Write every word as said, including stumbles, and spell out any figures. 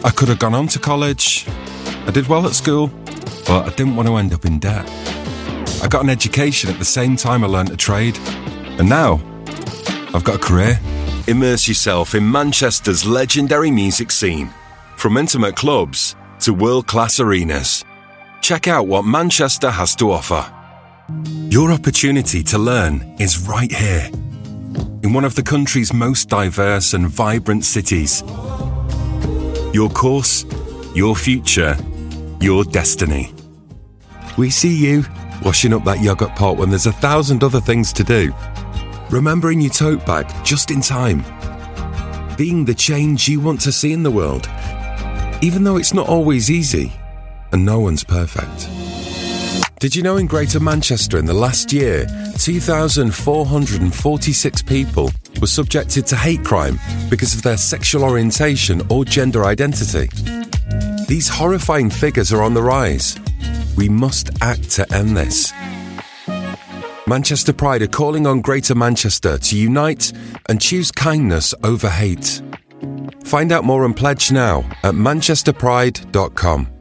I could have gone on to college. I did well at school, but I didn't want to end up in debt. I got an education at the same time I learnt a trade. And now, I've got a career. Immerse yourself in Manchester's legendary music scene. From intimate clubs to world-class arenas. Check out what Manchester has to offer. Your opportunity to learn is right here. In one of the country's most diverse and vibrant cities. Your course, your future, your destiny. We see you washing up that yoghurt pot when there's a thousand other things to do. Remembering your tote bag just in time. Being the change you want to see in the world. Even though it's not always easy, and no one's perfect. Did you know in Greater Manchester in the last year, two thousand four hundred forty-six people were subjected to hate crime because of their sexual orientation or gender identity? These horrifying figures are on the rise. We must act to end this. Manchester Pride are calling on Greater Manchester to unite and choose kindness over hate. Find out more and pledge now at manchester pride dot com.